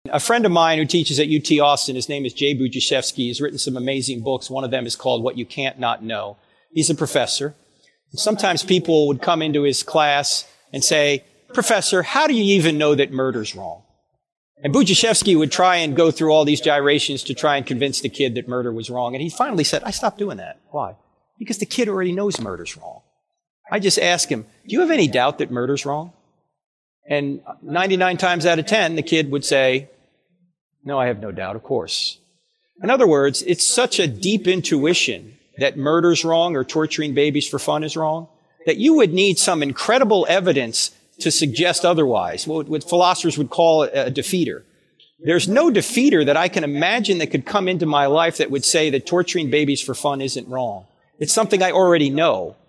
A friend of mine who teaches at UT Austin, his name is Jay Budziszewski. He's written some amazing books. One of them is called What You Can't Not Know. He's a professor. Sometimes people would come into his class and say, "Professor, how do you even know that murder's wrong?" And Budziszewski would try and go through all these gyrations to try and convince the kid that murder was wrong. And he finally said, "I stopped doing that." Why? Because the kid already knows murder's wrong. I just ask him, "Do you have any doubt that murder's wrong?" And 99 times out of 10, the kid would say, "No, I have no doubt, of course." In other words, it's such a deep intuition that murder's wrong or torturing babies for fun is wrong, that you would need some incredible evidence to suggest otherwise, what philosophers would call a defeater. There's no defeater that I can imagine that could come into my life that would say that torturing babies for fun isn't wrong. It's something I already know.